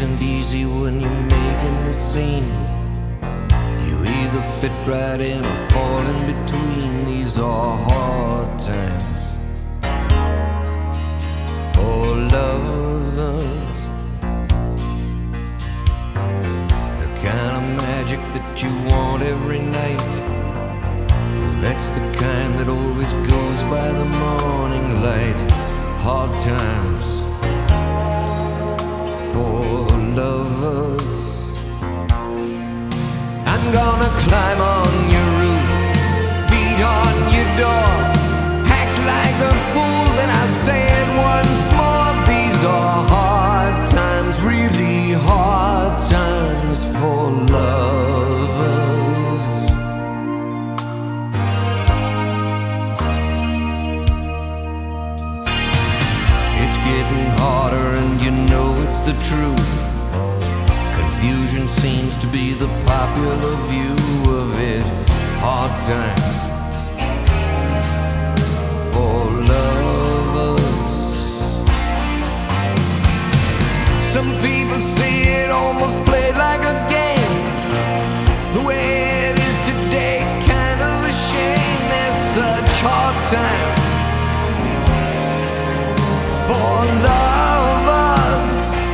isn't easy when you're making the scene. You either fit right in or fall in between. These are hard times for lovers. The kind of magic that you want every night, well, that's the kind that always goes by the morning light. Hard times for lovers. I'm gonna climb on your roof, beat on your door, act like a fool, then I'll say it once more. These are hard times, really hard times for lovers. It's getting harder and you know it's the truth. Confusion seems to be the popular view of it. Hard times for lovers. Some people say it almost played like a game. The way it is today, it's kind of a shame. There's such hard times for lovers.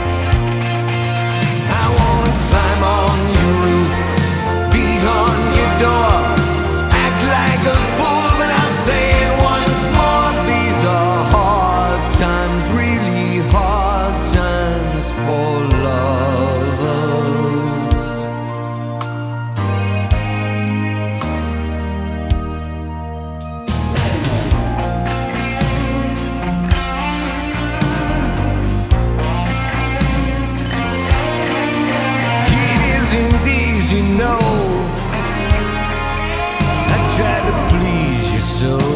I wanna climb on your roof, beat on your door, act like a fool, and I'll say it once more. These are hard times, really hard times for lovers. You know, I try to please you so.